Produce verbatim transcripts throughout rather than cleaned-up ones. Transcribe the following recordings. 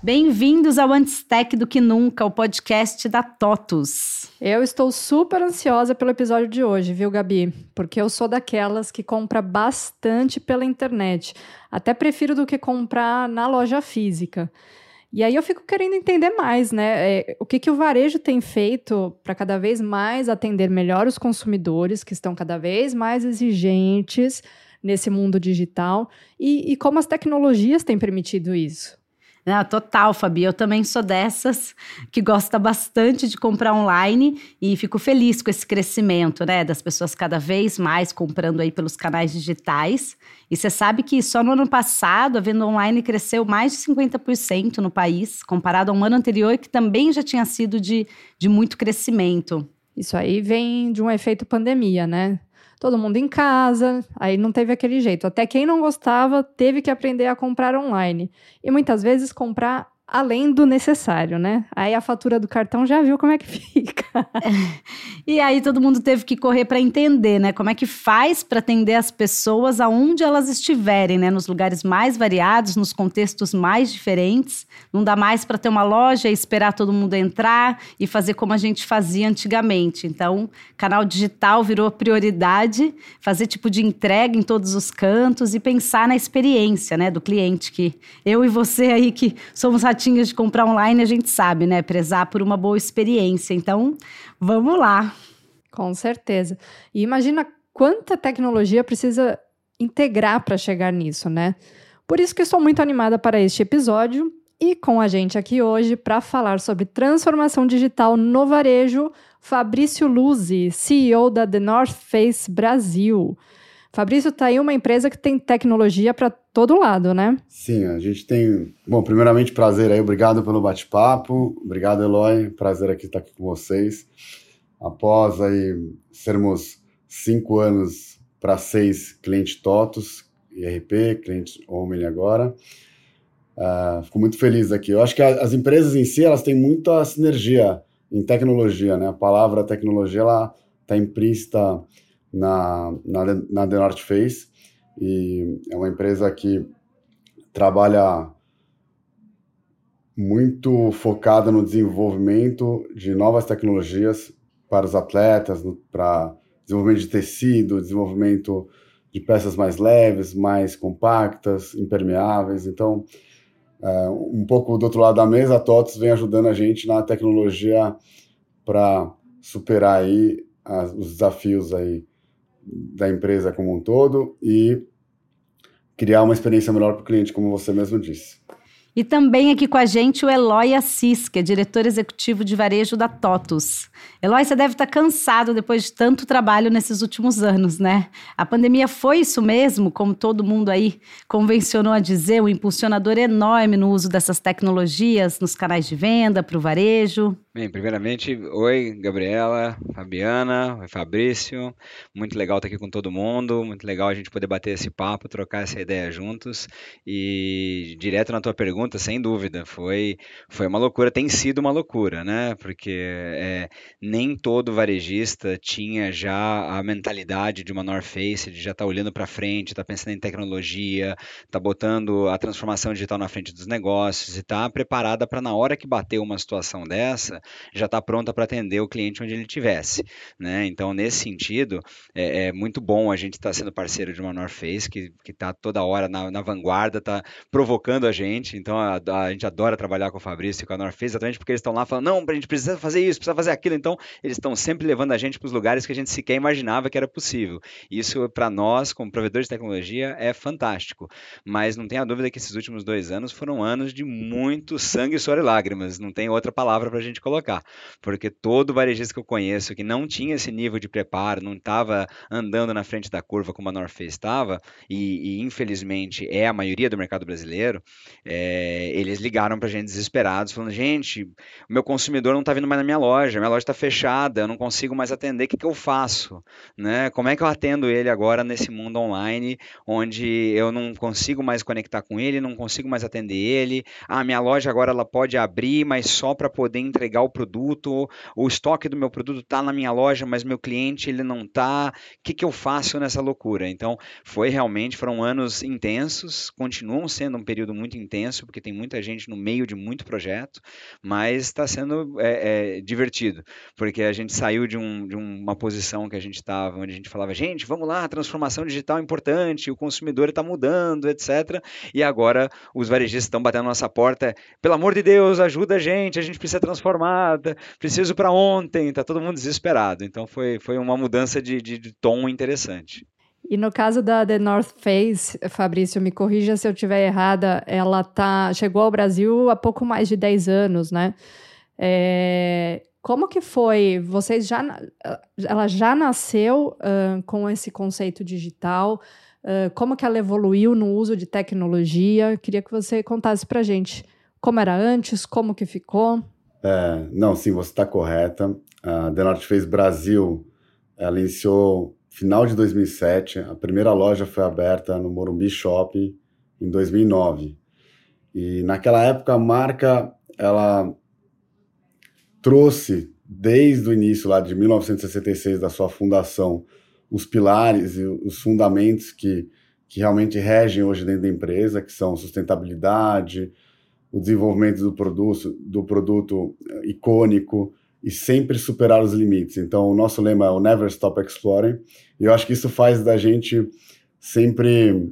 Bem-vindos ao Antes Tech do que Nunca, o podcast da TOTUS. Eu estou super ansiosa pelo episódio de hoje, viu, Gabi? Porque eu sou daquelas que compra bastante pela internet. Até prefiro do que comprar na loja física. E aí eu fico querendo entender mais, né? É, o que, que o varejo tem feito para cada vez mais atender melhor os consumidores, que estão cada vez mais exigentes nesse mundo digital, e, e como as tecnologias têm permitido isso. Não, total, Fabi, eu também sou dessas que gosta bastante de comprar online e fico feliz com esse crescimento, né, das pessoas cada vez mais comprando aí pelos canais digitais. E você sabe que só no ano passado a venda online cresceu mais de cinquenta por cento no país, comparado a um ano anterior que também já tinha sido de, de muito crescimento. Isso aí vem de um efeito pandemia, né? Todo mundo em casa, aí não teve aquele jeito. Até quem não gostava teve que aprender a comprar online. E muitas vezes comprar além do necessário, né? Aí a fatura do cartão já viu como é que fica. E aí todo mundo teve que correr para entender, né? Como é que faz para atender as pessoas aonde elas estiverem, né? Nos lugares mais variados, nos contextos mais diferentes. Não dá mais para ter uma loja e esperar todo mundo entrar e fazer como a gente fazia antigamente. Então, canal digital virou prioridade, fazer tipo de entrega em todos os cantos e pensar na experiência, né, do cliente, que eu e você aí que somos ratinhos de comprar online, a gente sabe, né? Prezar por uma boa experiência. Então, vamos lá. Com certeza. E imagina quanta tecnologia precisa integrar para chegar nisso, né? Por isso que estou muito animada para este episódio e com a gente aqui hoje para falar sobre transformação digital no varejo, Fabrício Luzzi, C E O da The North Face Brasil. Fabrício, tá aí uma empresa que tem tecnologia para todo lado, né? Sim, a gente tem... Bom, primeiramente, prazer aí, obrigado pelo bate-papo, obrigado, Eloy, prazer aqui estar aqui com vocês. Após aí sermos cinco anos para seis clientes TOTUS, I R P, clientes Omni agora, uh, fico muito feliz aqui. Eu acho que a, as empresas em si, elas têm muita sinergia em tecnologia, né? A palavra tecnologia, ela está implícita na, na, na The North Face, e é uma empresa que trabalha muito focada no desenvolvimento de novas tecnologias para os atletas, para desenvolvimento de tecido, desenvolvimento de peças mais leves, mais compactas, impermeáveis. Então, é, um pouco do outro lado da mesa, a TOTUS vem ajudando a gente na tecnologia para superar aí as, os desafios aí da empresa como um todo e criar uma experiência melhor para o cliente, como você mesmo disse. E também aqui com a gente o Eloy Assis, que é diretor executivo de varejo da TOTUS. Eloy, você deve estar cansado depois de tanto trabalho nesses últimos anos, né? A pandemia foi isso mesmo, como todo mundo aí convencionou a dizer, um impulsionador enorme no uso dessas tecnologias nos canais de venda, para o varejo. Bem, primeiramente, oi, Gabriela, Fabiana, oi, Fabrício. Muito legal estar aqui com todo mundo, muito legal a gente poder bater esse papo, trocar essa ideia juntos. E direto na tua pergunta, sem dúvida, foi, foi uma loucura, tem sido uma loucura, né? Porque é, nem todo varejista tinha já a mentalidade de uma North Face, de já estar olhando para frente, estar pensando em tecnologia, estar botando a transformação digital na frente dos negócios e estar preparada para, na hora que bater uma situação dessa, já está pronta para atender o cliente onde ele estivesse, né? Então, nesse sentido, é, é muito bom a gente estar tá sendo parceiro de uma North Face, que está toda hora na, na vanguarda, está provocando a gente. Então, a, a gente adora trabalhar com o Fabrício e com a North Face, exatamente porque eles estão lá falando, não, a gente precisa fazer isso, precisa fazer aquilo. Então, eles estão sempre levando a gente para os lugares que a gente sequer imaginava que era possível. Isso, para nós, como provedores de tecnologia, é fantástico. Mas não tenha dúvida que esses últimos dois anos foram anos de muito sangue, suor e lágrimas. Não tem outra palavra para a gente colocar. colocar, porque todo varejista que eu conheço que não tinha esse nível de preparo, não estava andando na frente da curva como a North Face estava, e, e infelizmente é a maioria do mercado brasileiro, é, eles ligaram para a gente desesperados, falando, gente, o meu consumidor não está vindo mais na minha loja, minha loja está fechada, eu não consigo mais atender, o que, que eu faço? Né? Como é que eu atendo ele agora nesse mundo online, onde eu não consigo mais conectar com ele, não consigo mais atender ele, ah, minha loja agora ela pode abrir, mas só para poder entregar o produto, o estoque do meu produto está na minha loja, mas meu cliente ele não está, o que, que eu faço nessa loucura? Então, foi realmente, foram anos intensos, continuam sendo um período muito intenso, porque tem muita gente no meio de muito projeto, mas está sendo é, é, divertido, porque a gente saiu de, um, de uma posição que a gente estava, onde a gente falava, gente, vamos lá, a transformação digital é importante, o consumidor está mudando, etcétera. E agora os varejistas estão batendo na nossa porta, pelo amor de Deus, ajuda a gente, a gente precisa transformar, preciso para ontem, está todo mundo desesperado. Então foi, foi uma mudança de, de, de tom interessante. E no caso da The North Face, Fabrício, me corrija se eu estiver errada, ela tá, chegou ao Brasil há pouco mais de dez anos, né? É, como que foi? Vocês já, ela já nasceu uh, com esse conceito digital? Uh, como que ela evoluiu no uso de tecnologia? Queria que você contasse pra gente como era antes, como que ficou. É, não, sim, você está correta. A The North Face Brasil, ela iniciou final de dois mil e sete, a primeira loja foi aberta no Morumbi Shopping em dois mil e nove. E naquela época a marca, ela trouxe desde o início lá de mil novecentos e sessenta e seis da sua fundação os pilares e os fundamentos que, que realmente regem hoje dentro da empresa, que são sustentabilidade, o desenvolvimento do produto, do produto icônico, e sempre superar os limites. Então, o nosso lema é o Never Stop Exploring, e eu acho que isso faz da gente sempre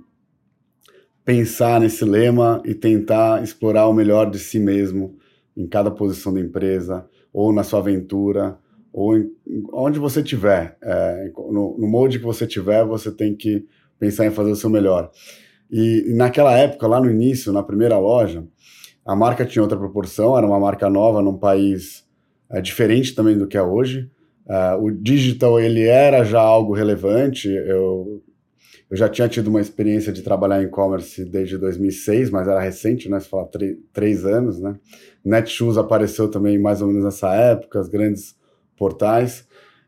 pensar nesse lema e tentar explorar o melhor de si mesmo em cada posição da empresa, ou na sua aventura, ou em, onde você estiver. É, no, no molde que você tiver, você tem que pensar em fazer o seu melhor. E, e naquela época, lá no início, na primeira loja, a marca tinha outra proporção, era uma marca nova num país é diferente também do que é hoje. Uh, o digital, ele era já algo relevante. Eu, eu já tinha tido uma experiência de trabalhar em e-commerce desde dois mil e seis, mas era recente, né? Se falar três anos, né? Netshoes apareceu também mais ou menos nessa época, os grandes portais.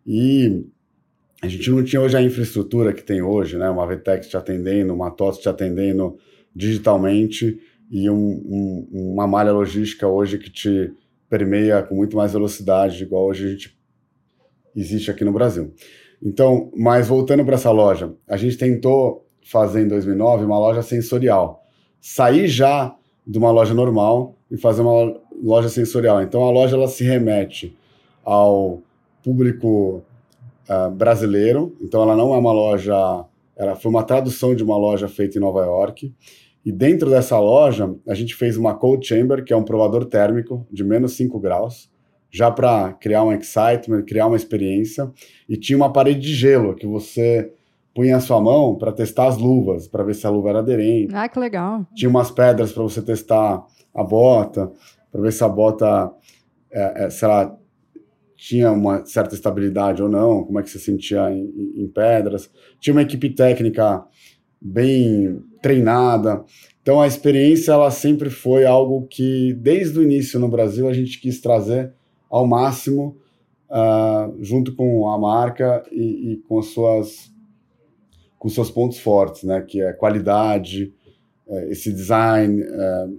E a gente não tinha hoje a infraestrutura que tem hoje, né? Uma Vtex te atendendo, uma TOTS te atendendo digitalmente e um, um, uma malha logística hoje que te permeia com muito mais velocidade, igual hoje a gente existe aqui no Brasil. Então, mas voltando para essa loja, a gente tentou fazer em dois mil e nove uma loja sensorial. Sair já de uma loja normal e fazer uma loja sensorial. Então, a loja ela se remete ao público uh, brasileiro. Então, ela não é uma loja... Ela foi uma tradução de uma loja feita em Nova York. E dentro dessa loja, a gente fez uma cold chamber, que é um provador térmico de menos cinco graus, já para criar um excitement, criar uma experiência. E tinha uma parede de gelo, que você punha a sua mão para testar as luvas, para ver se a luva era aderente. Ah, que legal. Tinha umas pedras para você testar a bota, para ver se a bota, é, é, se ela tinha uma certa estabilidade ou não, como é que você sentia em, em pedras. Tinha uma equipe técnica bem treinada. Então a experiência ela sempre foi algo que desde o início no Brasil a gente quis trazer ao máximo uh, junto com a marca e, e com as suas com seus pontos fortes, né, que é qualidade, uh, esse design, uh,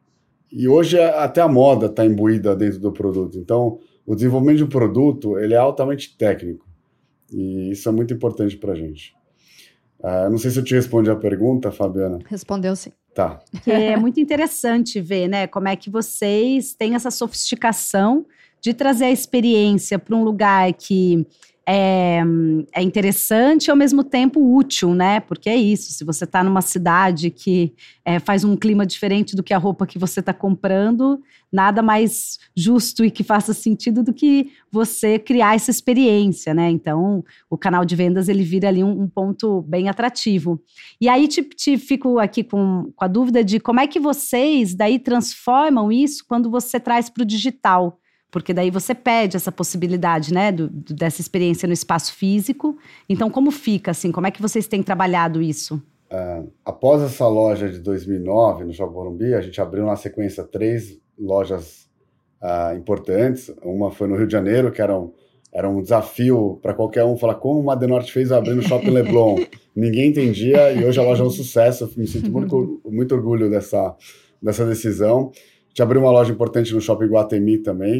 e hoje até a moda está imbuída dentro do produto. Então o desenvolvimento de um produto ele é altamente técnico e isso é muito importante para a gente. Uh, não sei se eu te respondi a pergunta, Fabiana. Respondeu sim. Tá. É muito interessante ver, né, como é que vocês têm essa sofisticação de trazer a experiência para um lugar que é, é interessante e ao mesmo tempo útil, né? Porque é isso, se você está numa cidade que é, faz um clima diferente do que a roupa que você está comprando, nada mais justo e que faça sentido do que você criar essa experiência, né? Então, o canal de vendas, ele vira ali um, um ponto bem atrativo. E aí, te, te fico aqui com, com a dúvida de como é que vocês daí transformam isso quando você traz para o digital. Porque daí você pede essa possibilidade, né, do, do, dessa experiência no espaço físico. Então, como fica, assim? Como é que vocês têm trabalhado isso? Uh, após essa loja de dois mil e nove, no Shopping Morumbi, a gente abriu na sequência três lojas uh, importantes. Uma foi no Rio de Janeiro, que era um, era um desafio para qualquer um falar como uma The North Face abrir no Shopping Leblon. Ninguém entendia e hoje a loja é um sucesso. Eu me sinto muito, muito orgulho dessa, dessa decisão. A gente abriu uma loja importante no Shopping Iguatemi também.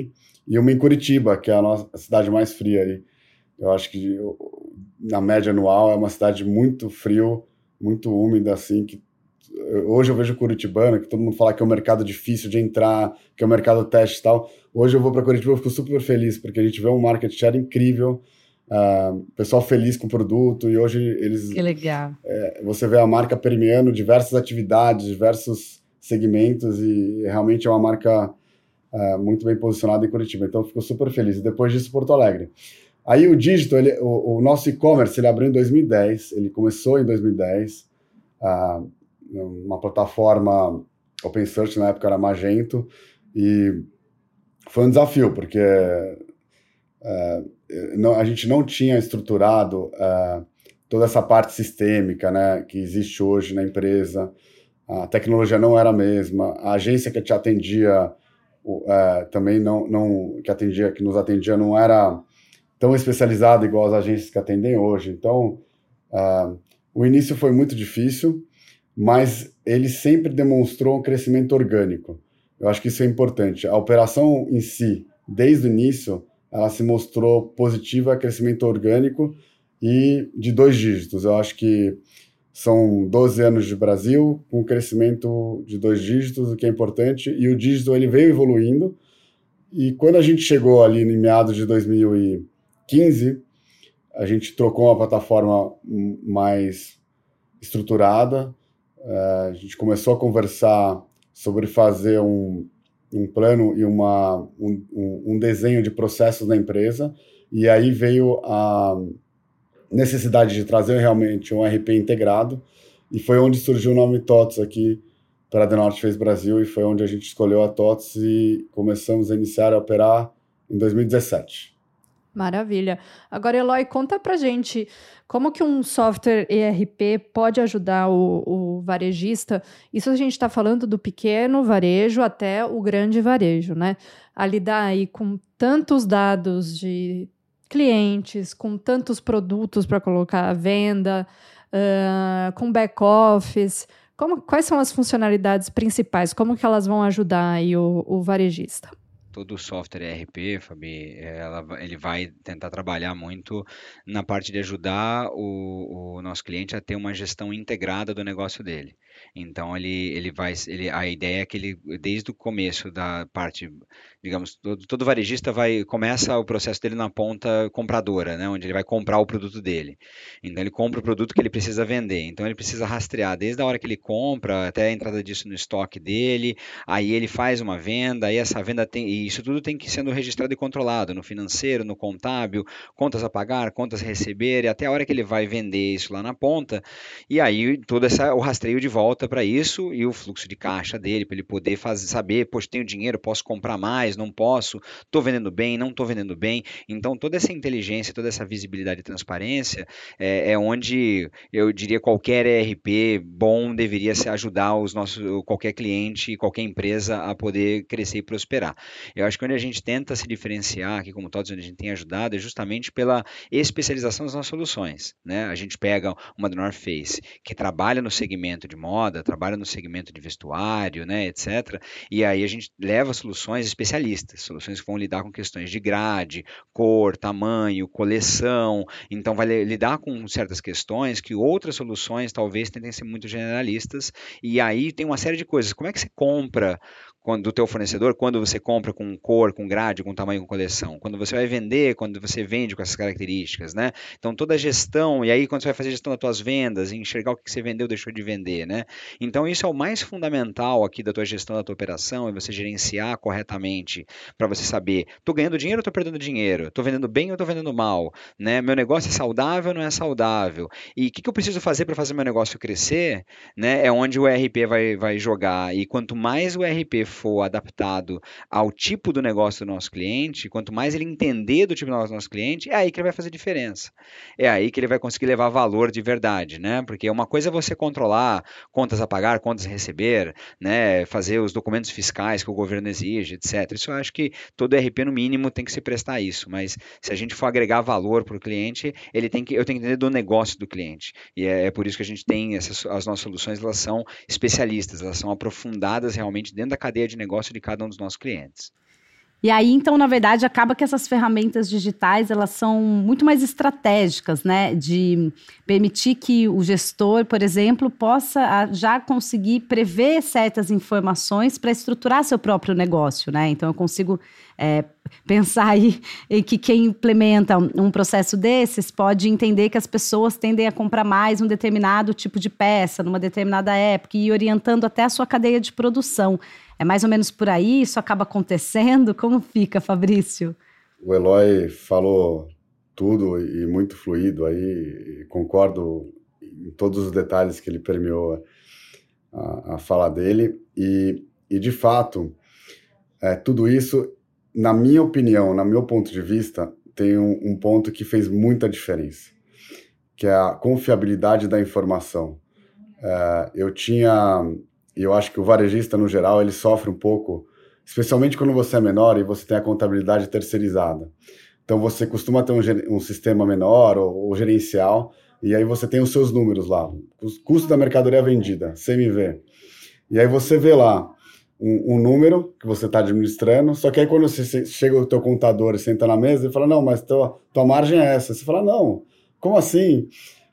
e uma em Curitiba, que é a nossa a cidade mais fria aí. Eu acho que na média anual é uma cidade muito frio, muito úmida, assim, que hoje eu vejo Curitibano, que todo mundo fala que é um mercado difícil de entrar, que é um mercado teste e tal. Hoje eu vou para Curitiba e fico super feliz, porque a gente vê um market share incrível, uh, pessoal feliz com o produto, e hoje eles... Que legal. É, você vê a marca permeando diversas atividades, diversos segmentos, e realmente é uma marca uh, muito bem posicionada em Curitiba. Então eu fico super feliz. E depois disso, Porto Alegre. Aí o dígito, ele, o, o nosso e-commerce, ele abriu em dois mil e dez, ele começou em dois mil e dez, uh, uma plataforma open source, na época era Magento, e foi um desafio, porque uh, não, a gente não tinha estruturado uh, toda essa parte sistêmica, né, que existe hoje na empresa, a tecnologia não era a mesma, a agência que te atendia uh, também não, não que atendia, que nos atendia não era tão especializada igual as agências que atendem hoje. Então, uh, o início foi muito difícil, mas ele sempre demonstrou um crescimento orgânico. Eu acho que isso é importante. A operação em si, desde o início, ela se mostrou positiva, crescimento orgânico e de dois dígitos. Eu acho que são doze anos de Brasil, com crescimento de dois dígitos, o que é importante, e o dígito ele veio evoluindo, e quando a gente chegou ali em meados de dois mil e quinze, a gente trocou uma plataforma mais estruturada. Uh, a gente começou a conversar sobre fazer um, um plano e uma, um, um desenho de processos na empresa, e aí veio a necessidade de trazer realmente um R P integrado, e foi onde surgiu o nome T O T S aqui para a The North Face Brasil, e foi onde a gente escolheu a T O T S e começamos a iniciar a operar em dois mil e dezessete. Maravilha. Agora, Eloy, conta pra gente como que um software E R P pode ajudar o, o varejista. Isso a gente está falando do pequeno varejo até o grande varejo, né? A lidar aí com tantos dados de clientes, com tantos produtos para colocar à venda, uh, com back-office. Como, quais são as funcionalidades principais? Como que elas vão ajudar aí o, o varejista? Todo software E R P, Fabi, ela, ele vai tentar trabalhar muito na parte de ajudar o, o nosso cliente a ter uma gestão integrada do negócio dele. Então, ele, ele vai, ele, a ideia é que ele, desde o começo da parte, digamos, todo, todo varejista vai, começa o processo dele na ponta compradora, né, onde ele vai comprar o produto dele. Então, ele compra o produto que ele precisa vender. Então, ele precisa rastrear desde a hora que ele compra até a entrada disso no estoque dele, aí ele faz uma venda, aí essa venda tem, e isso tudo tem que ir sendo registrado e controlado no financeiro, no contábil, contas a pagar, contas a receber, e até a hora que ele vai vender isso lá na ponta, e aí todo essa, o rastreio de volta para isso e o fluxo de caixa dele, para ele poder fazer, saber, poxa, tenho dinheiro, posso comprar mais, não posso, estou vendendo bem, não estou vendendo bem. Então, toda essa inteligência, toda essa visibilidade e transparência é, é onde eu diria qualquer E R P bom deveria se ajudar os nossos, qualquer cliente, qualquer empresa a poder crescer e prosperar. Eu acho que onde a gente tenta se diferenciar, aqui como todos, onde a gente tem ajudado, é justamente pela especialização das nossas soluções, né? A gente pega uma do North Face, que trabalha no segmento de moda, trabalha no segmento de vestuário, né, etcétera. E aí a gente leva soluções especialistas, soluções que vão lidar com questões de grade, cor, tamanho, coleção. Então vai lidar com certas questões que outras soluções talvez tentem ser muito generalistas. E aí tem uma série de coisas. Como é que você compra quando, do teu fornecedor, quando você compra com cor, com grade, com tamanho, com coleção? Quando você vai vender, quando você vende com essas características, né? Então toda a gestão, e aí quando você vai fazer a gestão das tuas vendas, enxergar o que você vendeu, deixou de vender, né? Então isso é o mais fundamental aqui da tua gestão da tua operação, é você gerenciar corretamente para você saber, estou ganhando dinheiro ou estou perdendo dinheiro? Estou vendendo bem ou estou vendendo mal? Né? Meu negócio é saudável ou não é saudável? E o que, que eu preciso fazer para fazer meu negócio crescer? Né? É onde o E R P vai, vai jogar, e quanto mais o E R P for adaptado ao tipo do negócio do nosso cliente, quanto mais ele entender do tipo do nosso cliente, é aí que ele vai fazer diferença. É aí que ele vai conseguir levar valor de verdade, né? Porque uma coisa é você controlar contas a pagar, contas a receber, né? Fazer os documentos fiscais que o governo exige, etcétera. Isso eu acho que todo E R P, no mínimo, tem que se prestar a isso, mas se a gente for agregar valor para o cliente, ele tem que, eu tenho que entender do negócio do cliente. E é, é por isso que a gente tem essas, as nossas soluções, elas são especialistas, elas são aprofundadas realmente dentro da cadeia de negócio de cada um dos nossos clientes. E aí, então, na verdade, acaba que essas ferramentas digitais, elas são muito mais estratégicas, né? De permitir que o gestor, por exemplo, possa já conseguir prever certas informações para estruturar seu próprio negócio, né? Então, eu consigo é, pensar aí em que quem implementa um processo desses pode entender que as pessoas tendem a comprar mais um determinado tipo de peça, numa determinada época, e ir orientando até a sua cadeia de produção. É mais ou menos por aí? Isso acaba acontecendo? Como fica, Fabrício? O Eloy falou tudo e muito fluido aí, concordo em todos os detalhes que ele permeou a, a fala dele, e, e de fato, é, tudo isso, na minha opinião, no meu ponto de vista, tem um, um ponto que fez muita diferença, que é a confiabilidade da informação. É, eu tinha... E eu acho que o varejista, no geral, ele sofre um pouco, especialmente quando você é menor e você tem a contabilidade terceirizada. Então, você costuma ter um, um sistema menor ou, ou gerencial, e aí você tem os seus números lá. O custo da mercadoria vendida, C M V. E aí você vê lá um, um número que você está administrando, só que aí quando você chega o teu contador e senta na mesa, ele fala, não, mas tua, tua margem é essa. Você fala, não, como assim?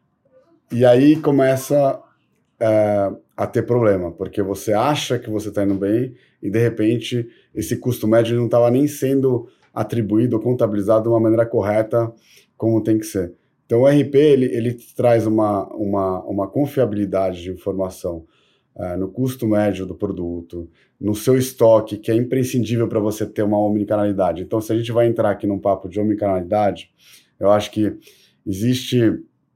E aí começa... É, a ter problema, porque você acha que você está indo bem e, de repente, esse custo médio não estava nem sendo atribuído ou contabilizado de uma maneira correta como tem que ser. Então, o R P, ele, ele traz uma, uma, uma confiabilidade de informação uh, no custo médio do produto, no seu estoque, que é imprescindível para você ter uma omnicanalidade. Então, se a gente vai entrar aqui num papo de omnicanalidade, eu acho que existe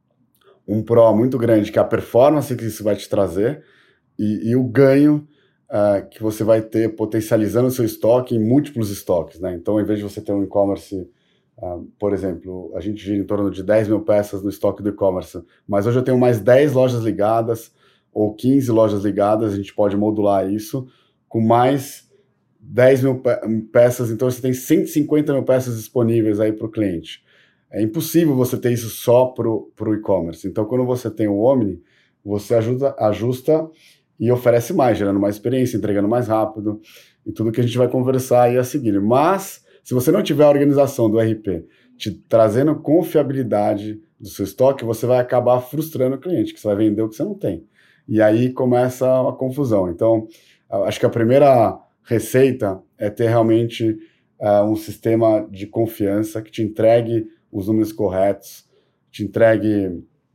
um pró muito grande, que é a performance que isso vai te trazer, e, e o ganho uh, que você vai ter potencializando o seu estoque em múltiplos estoques, né? Então, em vez de você ter um e-commerce, uh, por exemplo, a gente gira em torno de dez mil peças no estoque do e-commerce, mas hoje eu tenho mais dez lojas ligadas, ou quinze lojas ligadas, a gente pode modular isso, com mais dez mil pe- peças, então você tem cento e cinquenta mil peças disponíveis aí para o cliente. É impossível você ter isso só para o e-commerce. Então, quando você tem o Omni, você ajuda, ajusta e oferece mais, gerando mais experiência, entregando mais rápido, e tudo que a gente vai conversar aí a seguir. Mas, se você não tiver a organização do R P te trazendo confiabilidade do seu estoque, você vai acabar frustrando o cliente, que você vai vender o que você não tem. E aí começa a confusão. Então, acho que a primeira receita é ter realmente uh, um sistema de confiança que te entregue os números corretos, te entregue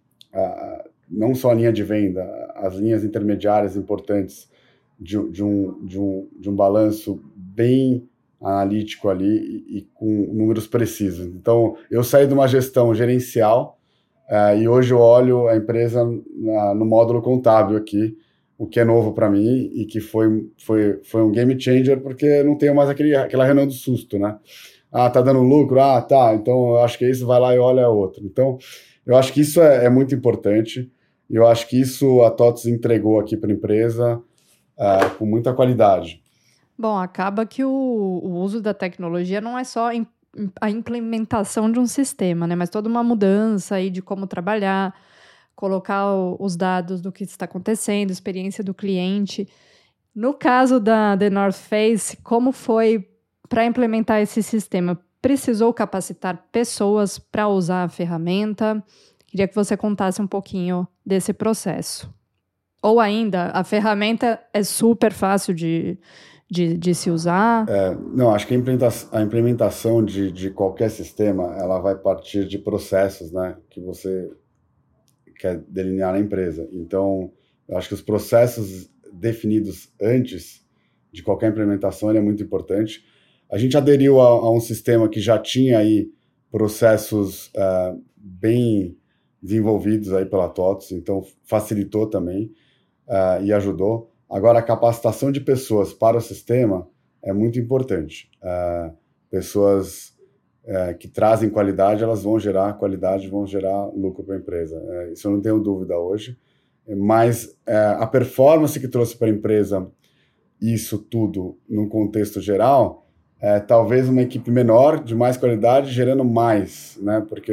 uh, não só a linha de venda, as linhas intermediárias importantes de, de, um, de, um, de um balanço bem analítico ali e, e com números precisos. Então, eu saí de uma gestão gerencial uh, e hoje eu olho a empresa na, no módulo contábil aqui, o que é novo para mim e que foi, foi, foi um game changer, porque não tenho mais aquele, aquela reunião do susto, né? Ah, tá dando lucro? Ah, tá, então eu acho que isso, vai lá e olha outro. Então, eu acho que isso é, é muito importante, e eu acho que isso a TOTVS entregou aqui para a empresa uh, com muita qualidade. Bom, acaba que o, o uso da tecnologia não é só im, a implementação de um sistema, né? Mas toda uma mudança aí de como trabalhar, colocar o, os dados do que está acontecendo, experiência do cliente. No caso da The North Face, como foi para implementar esse sistema? Precisou capacitar pessoas para usar a ferramenta? Queria que você contasse um pouquinho desse processo. Ou ainda, a ferramenta é super fácil de, de, de se usar? É, não, acho que a implementação, a implementação de, de qualquer sistema, ela vai partir de processos, né, que você quer delinear na empresa. Então, eu acho que os processos definidos antes de qualquer implementação ele é muito importante. A gente aderiu a, a um sistema que já tinha aí processos uh, bem desenvolvidos aí pela TOTVS, então facilitou também uh, e ajudou. Agora, a capacitação de pessoas para o sistema é muito importante. Uh, pessoas uh, que trazem qualidade, elas vão gerar qualidade, vão gerar lucro para a empresa. Uh, isso eu não tenho dúvida hoje. Mas uh, a performance que trouxe para a empresa isso tudo num contexto geral, é, talvez uma equipe menor, de mais qualidade, gerando mais, né? Porque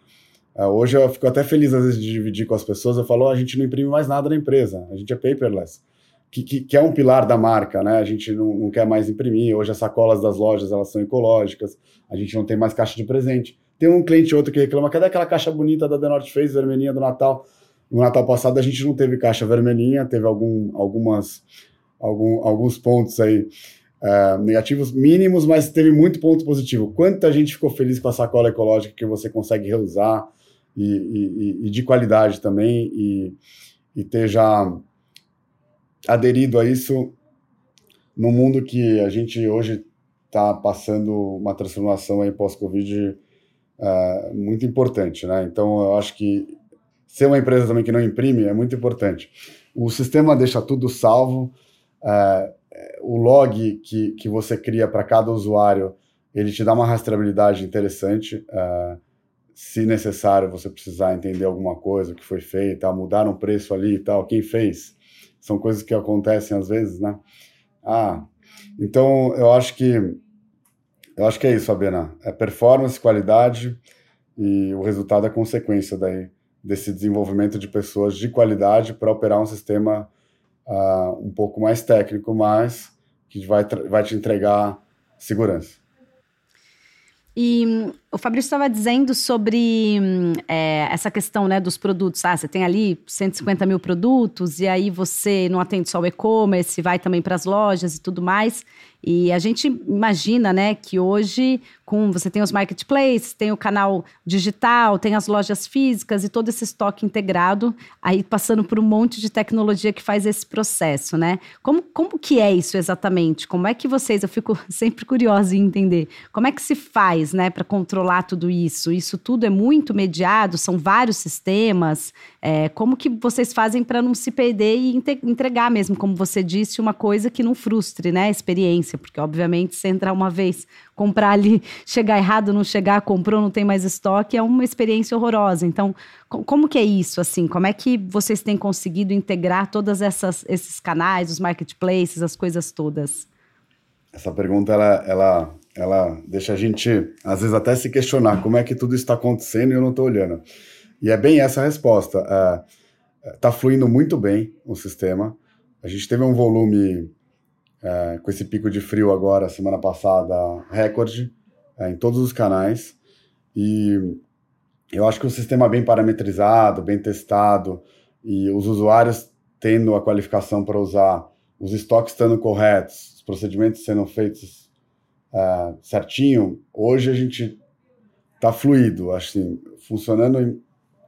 é, hoje eu fico até feliz, às vezes, de dividir com as pessoas. Eu falo, oh, a gente não imprime mais nada na empresa, a gente é paperless. que, que, que é um pilar da marca, né? A gente não, não quer mais imprimir, hoje as sacolas das lojas elas são ecológicas, a gente não tem mais caixa de presente. Tem um cliente ou outro que reclama, cadê aquela caixa bonita da The North Face, vermelhinha do Natal? No Natal passado a gente não teve caixa vermelhinha, teve algum, algumas, algum, alguns pontos aí uh, negativos mínimos, mas teve muito ponto positivo. Quanta gente ficou feliz com a sacola ecológica que você consegue reusar e, e, e de qualidade também, e, e ter já aderido a isso num mundo que a gente hoje está passando uma transformação aí pós-Covid uh, muito importante, né? Então eu acho que ser uma empresa também que não imprime é muito importante. O sistema deixa tudo salvo, uh, o log que, que você cria para cada usuário, ele te dá uma rastreabilidade interessante. Uh, se necessário, você precisar entender alguma coisa, o que foi feito, mudar um preço ali e tal, quem fez? São coisas que acontecem às vezes, né? Ah, então eu acho que eu acho que é isso, Fabiana. É performance, qualidade, e o resultado é consequência daí desse desenvolvimento de pessoas de qualidade para operar um sistema uh, um pouco mais técnico, mas que vai, vai te entregar segurança. E o Fabrício estava dizendo sobre é, essa questão, né, dos produtos. Ah, você tem ali cento e cinquenta mil produtos e aí você não atende só o e-commerce, vai também para as lojas e tudo mais. E a gente imagina, né, que hoje com, você tem os marketplaces, tem o canal digital, tem as lojas físicas e todo esse estoque integrado, aí passando por um monte de tecnologia que faz esse processo, né? Como, como que é isso exatamente? Como é que vocês, eu fico sempre curiosa em entender, como é que se faz, né, para controlar tudo isso? Isso tudo é muito mediado, são vários sistemas, é, como que vocês fazem para não se perder e entregar mesmo, como você disse, uma coisa que não frustre, né, a experiência, porque obviamente se entrar uma vez, comprar ali, chegar errado, não chegar, comprou, não tem mais estoque, é uma experiência horrorosa. Então, como que é isso, assim? Como é que vocês têm conseguido integrar todos esses canais, os marketplaces, as coisas todas? Essa pergunta, ela, ela, ela deixa a gente, às vezes, até se questionar como é que tudo está acontecendo e eu não estou olhando. E é bem essa a resposta. Está fluindo muito bem o sistema. A gente teve um volume, é, com esse pico de frio agora, semana passada, recorde, é, em todos os canais. E eu acho que o sistema bem parametrizado, bem testado, e os usuários tendo a qualificação para usar, os estoques estando corretos, os procedimentos sendo feitos uh, certinho, hoje a gente está fluido, assim, funcionando. Em,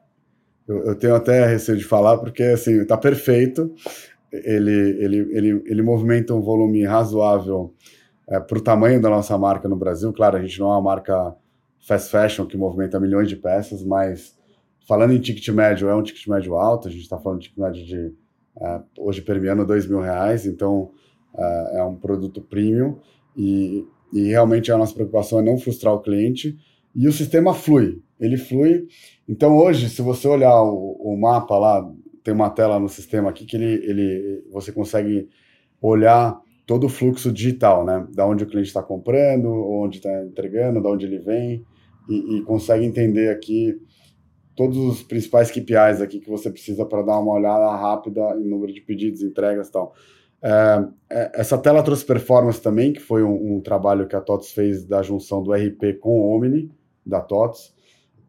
eu, eu tenho até receio de falar, porque assim, está perfeito, ele, ele, ele, ele movimenta um volume razoável uh, para o tamanho da nossa marca no Brasil. Claro, a gente não é uma marca fast fashion que movimenta milhões de peças, mas falando em ticket médio, é um ticket médio alto, a gente está falando de ticket médio de, uh, hoje premiando dois mil reais, então uh, é um produto premium, e, e realmente a nossa preocupação é não frustrar o cliente, e o sistema flui, ele flui. Então hoje, se você olhar o, o mapa lá, tem uma tela no sistema aqui que ele, ele, você consegue olhar todo o fluxo digital, né? Da onde o cliente está comprando, onde está entregando, da onde ele vem, e, e consegue entender aqui todos os principais K P Is aqui que você precisa para dar uma olhada rápida em número de pedidos, entregas e tal. É, essa tela trouxe performance também, que foi um, um trabalho que a T O T S fez da junção do R P com o Omni, da T O T S,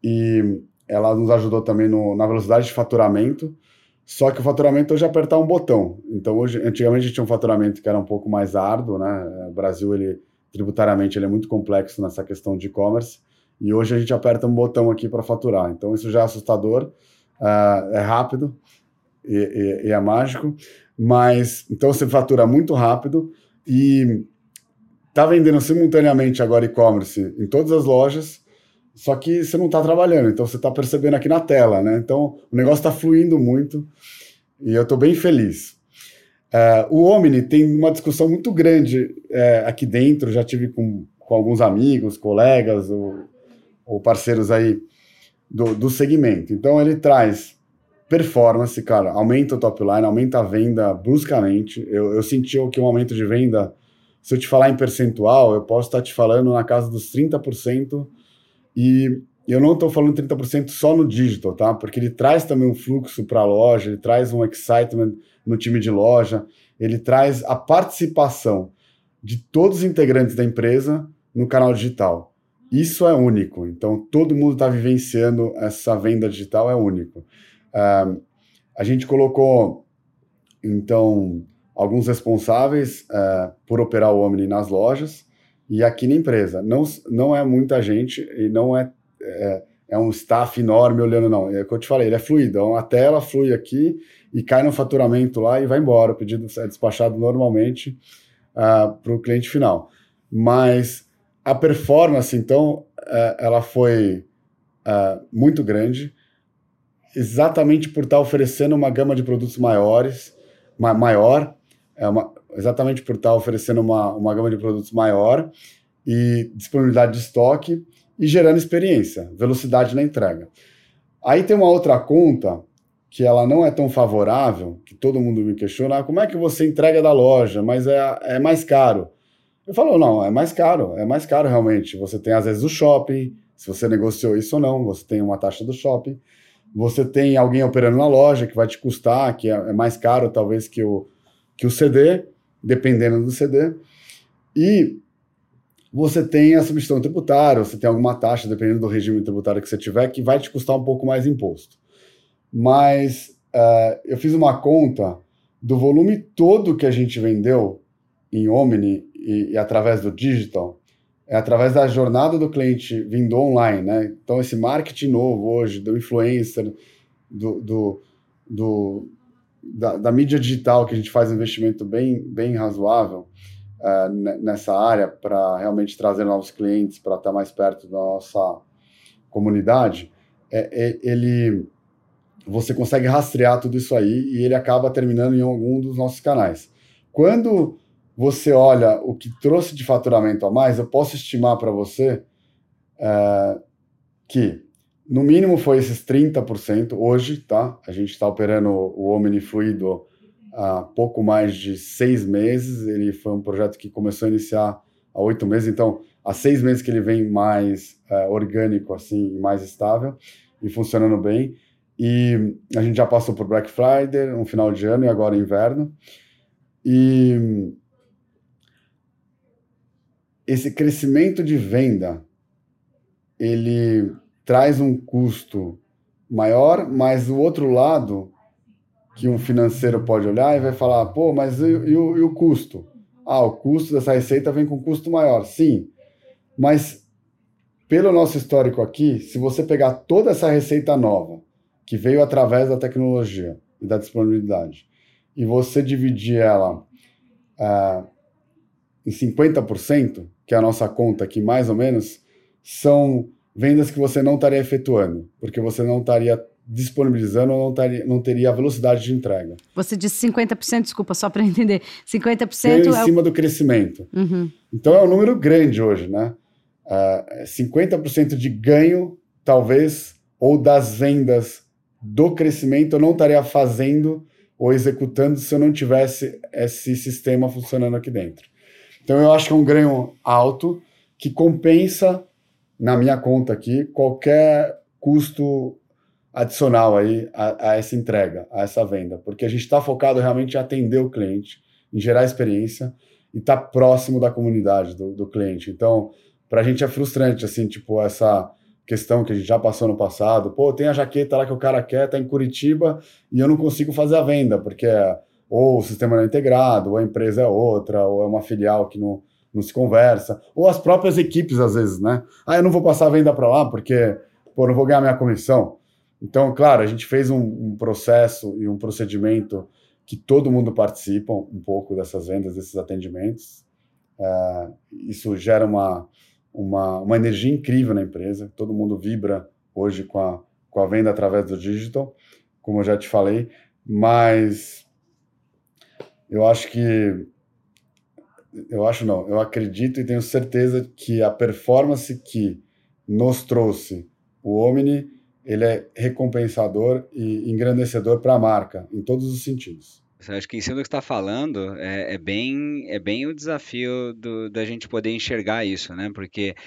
e ela nos ajudou também no, na velocidade de faturamento. Só que o faturamento hoje é apertar um botão. Então, hoje, antigamente a gente tinha um faturamento que era um pouco mais árduo, né? O Brasil, ele, tributariamente, ele é muito complexo nessa questão de e-commerce. E hoje a gente aperta um botão aqui para faturar. Então, isso já é assustador, uh, é rápido e, e, e é mágico. Mas, então, você fatura muito rápido e está vendendo simultaneamente agora e-commerce em todas as lojas, só que você não está trabalhando, então você está percebendo aqui na tela, né? Então, o negócio está fluindo muito e eu estou bem feliz. Uh, o Omni tem uma discussão muito grande uh, aqui dentro, já tive com, com alguns amigos, colegas ou, ou parceiros aí do, do segmento. Então, ele traz performance, cara, aumenta o top line, aumenta a venda bruscamente. Eu, eu senti que um aumento de venda, se eu te falar em percentual, eu posso estar te falando na casa dos trinta por cento. E, e eu não estou falando trinta por cento só no digital, tá? Porque ele traz também um fluxo para a loja, ele traz um excitement no time de loja, ele traz a participação de todos os integrantes da empresa no canal digital. Isso é único. Então, todo mundo está vivenciando essa venda digital, é único. Uh, a gente colocou, então, alguns responsáveis uh, por operar o Omni nas lojas e aqui na empresa. Não, não é muita gente e não é, é, é um staff enorme olhando, não. É o que eu te falei, ele é fluido. Então, a tela flui aqui e cai no faturamento lá e vai embora. O pedido é despachado normalmente uh, para o cliente final. Mas a performance, então, uh, ela foi uh, muito grande, exatamente por estar oferecendo uma gama de produtos maiores, ma- maior, é uma, exatamente por estar oferecendo uma, uma gama de produtos maior e disponibilidade de estoque e gerando experiência, velocidade na entrega. Aí tem uma outra conta que ela não é tão favorável, que todo mundo me questiona, ah, como é que você entrega da loja, mas é, é mais caro. Eu falo, não, é mais caro, é mais caro realmente. Você tem às vezes o shopping, se você negociou isso ou não, você tem uma taxa do shopping, você tem alguém operando na loja que vai te custar, que é, é mais caro talvez que o, que o C D, dependendo do C D, e você tem a substituição tributária, você tem alguma taxa, dependendo do regime tributário que você tiver, que vai te custar um pouco mais imposto. Mas uh, eu fiz uma conta do volume todo que a gente vendeu em Omni e, e através do digital, é através da jornada do cliente vindo online, né? Então, esse marketing novo hoje, do influencer, do, do, do, da, da mídia digital, que a gente faz um investimento bem, bem razoável uh, nessa área para realmente trazer novos clientes, para estar mais perto da nossa comunidade, é, é, ele, você consegue rastrear tudo isso aí e ele acaba terminando em algum dos nossos canais. Quando você olha o que trouxe de faturamento a mais, eu posso estimar para você uh, que, no mínimo, foi esses trinta por cento hoje, tá? A gente está operando o Omni Fluido há pouco mais de seis meses. Ele foi um projeto que começou a iniciar há oito meses, então, há seis meses que ele vem mais uh, orgânico, assim, mais estável e funcionando bem. E a gente já passou por Black Friday, um final de ano e agora inverno. E esse crescimento de venda, ele traz um custo maior, mas o outro lado, que um financeiro pode olhar e vai falar, pô, mas e, e, o, e o custo? Ah, o custo dessa receita vem com custo maior. Sim, mas pelo nosso histórico aqui, se você pegar toda essa receita nova, que veio através da tecnologia e da disponibilidade, e você dividir ela ah, em cinquenta por cento, que é a nossa conta aqui, mais ou menos, são vendas que você não estaria efetuando, porque você não estaria disponibilizando ou não, taria, não teria a velocidade de entrega. Você disse cinquenta por cento, desculpa, só para entender. cinquenta por cento em é cima o... do crescimento. Uhum. Então é um número grande hoje, né? Uh, cinquenta por cento de ganho, talvez, ou das vendas do crescimento eu não estaria fazendo ou executando se eu não tivesse esse sistema funcionando aqui dentro. Então, eu acho que é um ganho alto que compensa, na minha conta aqui, qualquer custo adicional aí a, a essa entrega, a essa venda. Porque a gente está focado realmente em atender o cliente, em gerar experiência e estar tá próximo da comunidade do, do cliente. Então, para a gente é frustrante, assim, tipo, essa questão que a gente já passou no passado. Pô, tem a jaqueta lá que o cara quer, tá em Curitiba e eu não consigo fazer a venda, porque... ou o sistema não é integrado, ou a empresa é outra, ou é uma filial que não, não se conversa, ou as próprias equipes, às vezes, né? Ah, eu não vou passar a venda para lá porque, pô, não vou ganhar minha comissão. Então, claro, a gente fez um, um processo e um procedimento que todo mundo participa um pouco dessas vendas, desses atendimentos. Uh, isso gera uma, uma, uma energia incrível na empresa, todo mundo vibra hoje com a, com a venda através do digital, como eu já te falei, mas... Eu acho que, eu acho não, eu acredito e tenho certeza que a performance que nos trouxe o Omni, ele é recompensador e engrandecedor para a marca, em todos os sentidos. Eu acho que em cima do que você está falando, é, é, bem, é bem o desafio do, da gente poder enxergar isso, né? Porque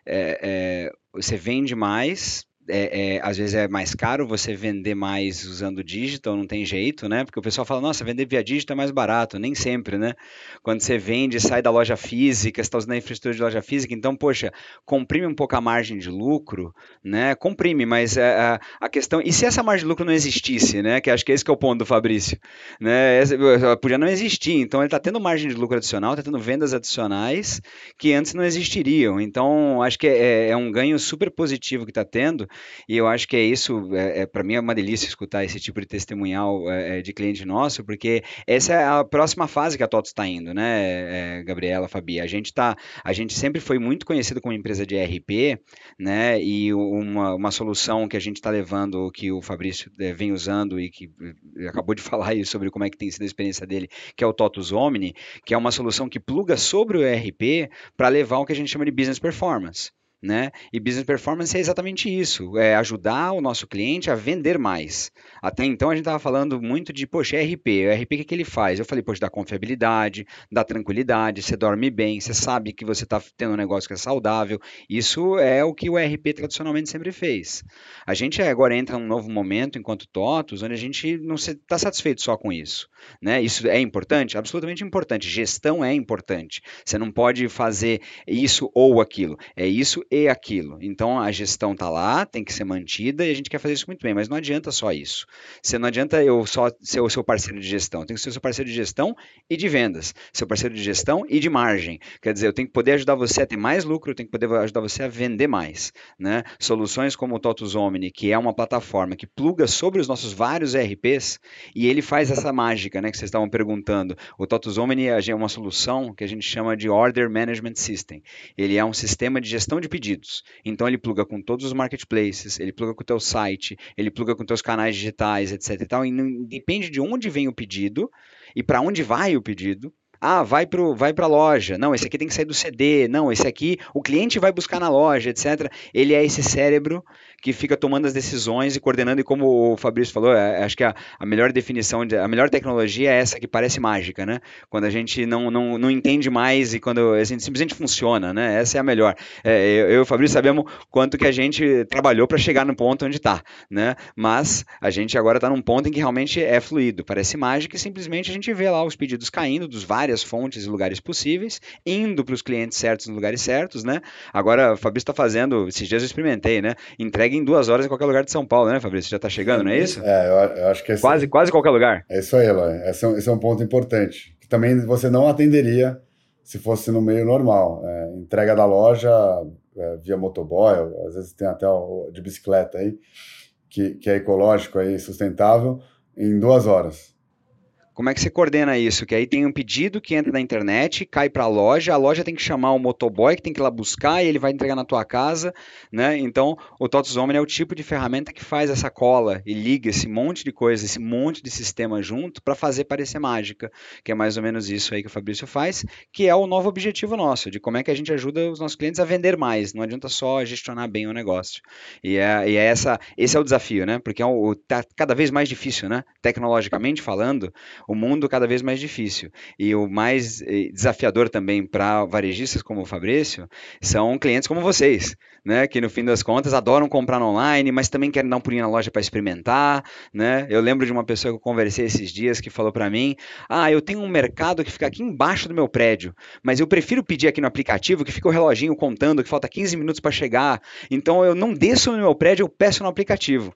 é, é, você vende mais. É, é, às vezes é mais caro você vender mais usando digital, não tem jeito, né? Porque o pessoal fala, nossa, vender via digital é mais barato. Nem sempre, né? Quando você vende, sai da loja física, você está usando a infraestrutura de loja física, então, poxa, comprime um pouco a margem de lucro, né? Comprime, mas é, a, a questão... E se essa margem de lucro não existisse, né? Que acho que esse que é o ponto do Fabrício, né? Essa, podia não existir, então ele está tendo margem de lucro adicional, está tendo vendas adicionais que antes não existiriam. Então, acho que é, é um ganho super positivo que está tendo. E eu acho que é isso, é, é, para mim é uma delícia escutar esse tipo de testemunhal é, de cliente nosso, porque essa é a próxima fase que a TOTVS está indo, né, é, Gabriela, Fabi? A gente tá, a gente sempre foi muito conhecido como empresa de E R P, né, e uma, uma solução que a gente está levando, que o Fabrício é, vem usando e que acabou de falar aí sobre como é que tem sido a experiência dele, que é o TOTVS Omni, que é uma solução que pluga sobre o E R P para levar o que a gente chama de business performance. Né? E business performance é exatamente isso, é ajudar o nosso cliente a vender mais. Até então a gente estava falando muito de, poxa, E R P, o E R P o que, que ele faz? Eu falei, poxa, dá confiabilidade, dá tranquilidade, você dorme bem, você sabe que você está tendo um negócio que é saudável, isso é o que o E R P tradicionalmente sempre fez. A gente agora entra num novo momento, enquanto TOTVS, onde a gente não está satisfeito só com isso. Né? Isso é importante? Absolutamente importante, gestão é importante, você não pode fazer isso ou aquilo, é isso e aquilo. Então a gestão está lá, tem que ser mantida e a gente quer fazer isso muito bem, mas não adianta só isso. Você não adianta eu só ser o seu parceiro de gestão, tem que ser o seu parceiro de gestão e de vendas, seu parceiro de gestão e de margem. Quer dizer, eu tenho que poder ajudar você a ter mais lucro, eu tenho que poder ajudar você a vender mais. Né? Soluções como o TOTVS Omni, que é uma plataforma que pluga sobre os nossos vários E R Ps e ele faz essa mágica, né, que vocês estavam perguntando. O TOTVS Omni é uma solução que a gente chama de Order Management System. Ele é um sistema de gestão de pedidos. Então ele pluga com todos os marketplaces, ele pluga com o teu site, ele pluga com teus canais digitais, etc e tal, e não, depende de onde vem o pedido e para onde vai o pedido. Ah, vai para vai a loja. Não, esse aqui tem que sair do C D. Não, esse aqui o cliente vai buscar na loja, etcétera. Ele é esse cérebro que fica tomando as decisões e coordenando. E como o Fabrício falou, é, acho que a, a melhor definição, de, a melhor tecnologia é essa que parece mágica, né? Quando a gente não, não, não entende mais e quando a gente simplesmente funciona, né? Essa é a melhor. É, eu, eu e o Fabrício sabemos quanto que a gente trabalhou para chegar no ponto onde está, né? Mas a gente agora está num ponto em que realmente é fluido. Parece mágica e simplesmente a gente vê lá os pedidos caindo dos vários fontes e lugares possíveis, indo para os clientes certos nos lugares certos, né? Agora, o Fabrício está fazendo, esses dias eu experimentei, né? Entrega em duas horas em qualquer lugar de São Paulo, né, Fabrício? Já está chegando, não é isso? É, eu, eu acho que... Esse, quase, quase qualquer lugar. É isso aí, Eloy. Esse, é, esse é um ponto importante, que também você não atenderia se fosse no meio normal. É, entrega da loja é, via motoboy, às vezes tem até o de bicicleta aí, que, que é ecológico, aí, sustentável, em duas horas. Como é que você coordena isso? Que aí tem um pedido que entra na internet, cai para a loja, a loja tem que chamar o motoboy que tem que ir lá buscar e ele vai entregar na tua casa, né? Então, o TOTVS Omni é o tipo de ferramenta que faz essa cola e liga esse monte de coisa, esse monte de sistema junto para fazer parecer mágica, que é mais ou menos isso aí que o Fabrício faz, que é o novo objetivo nosso, de como é que a gente ajuda os nossos clientes a vender mais, não adianta só gestionar bem o negócio. E é, e é essa, esse é o desafio, né? Porque é o, tá cada vez mais difícil, né? Tecnologicamente falando, o mundo cada vez mais difícil. E o mais desafiador também para varejistas como o Fabrício são clientes como vocês, né? Que no fim das contas adoram comprar no online, mas também querem dar um pulinho na loja para experimentar, né? Eu lembro de uma pessoa que eu conversei esses dias que falou para mim: ah, eu tenho um mercado que fica aqui embaixo do meu prédio, mas eu prefiro pedir aqui no aplicativo que fica o reloginho contando que falta quinze minutos para chegar, então eu não desço no meu prédio, eu peço no aplicativo.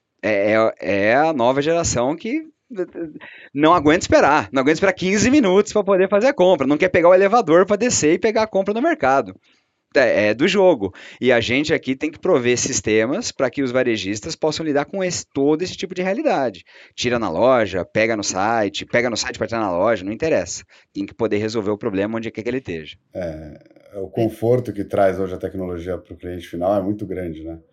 É, é, é a nova geração que não aguenta esperar, não aguenta esperar quinze minutos para poder fazer a compra, não quer pegar o elevador para descer e pegar a compra no mercado. É, é do jogo. E a gente aqui tem que prover sistemas para que os varejistas possam lidar com esse, todo esse tipo de realidade. Tira na loja, pega no site, pega no site para tirar na loja, não interessa. Tem que poder resolver o problema onde quer que ele esteja. É, o conforto que traz hoje a tecnologia para o cliente final é muito grande, né?